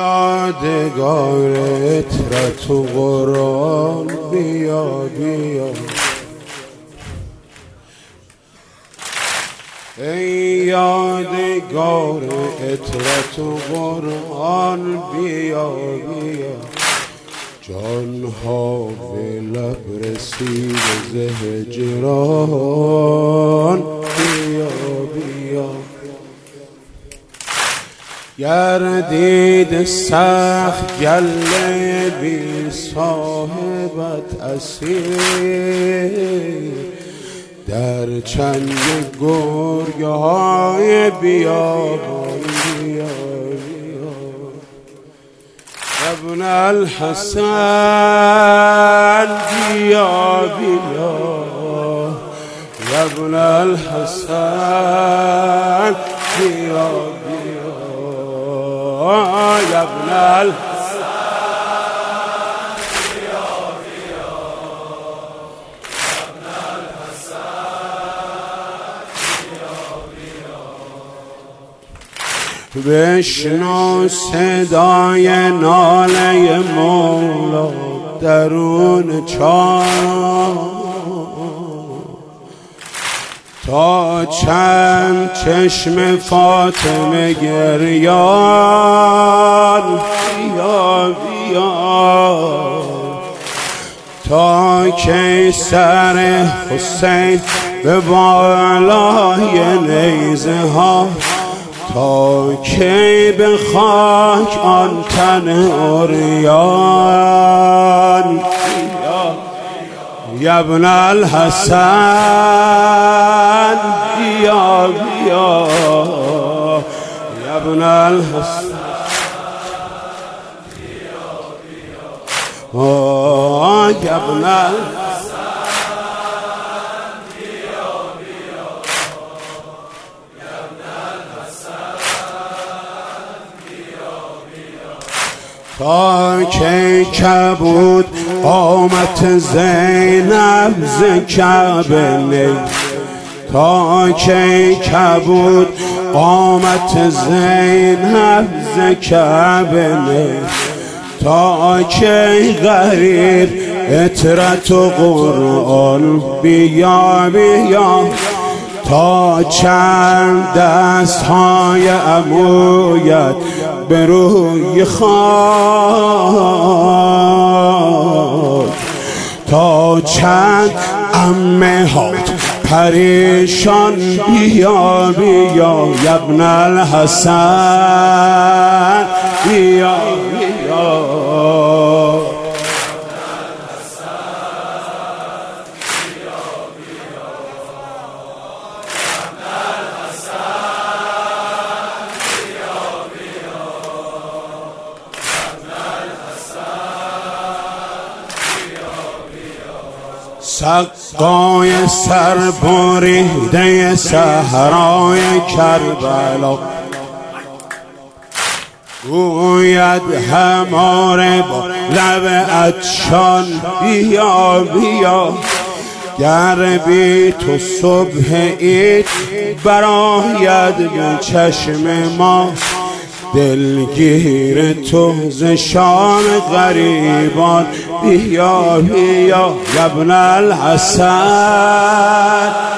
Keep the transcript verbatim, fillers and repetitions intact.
یادگار عطرت و قرآن بیا بیا، ای یادگار عطرت و قرآن بیا بیا، جان ها به لب رسید ز هجران بیا بیا، گردید سخت گله بی صاحبت اسیر، در چنگ گرگ های بیابان بیا بیا، ابن الحسن بیا بیا، ابن الحسن بیا بیا، ابن الحسن بیا بیا، ابن الحسن بیا بیا. بشنو صدای ناله مولا درون چاه، تا چند چشم فاطمه گریان بیا بیا، تا کی سر حسین به بالای نیزه ها، تا کی به خاک آن تن عریان یا ابن الحسن بیا بیا، یا ابن الحسن بیا بیا، یا ابن الحسن بیا بیا، یا ابن الحسن بیا بیا، تا کی کبود قامت زینب ز کعبه نی، تا کی کبود قامت زینب ز کعبه نی، تا کی غریب عطرت و قرآن بیا بیا، تا چند دست های عمویت به روی خاک، تا چند عمه هات پریشان بیا بیا، یا ابن الحسن بیا بیا، سقای سربریده صحرای کربلا، گوید هماره با لب عطشان بیا بیا، گر بی تو صبح عید برآید به چشم ما، دلگیر تو ز شام غریبان بیا بیا، یا ابن الحسن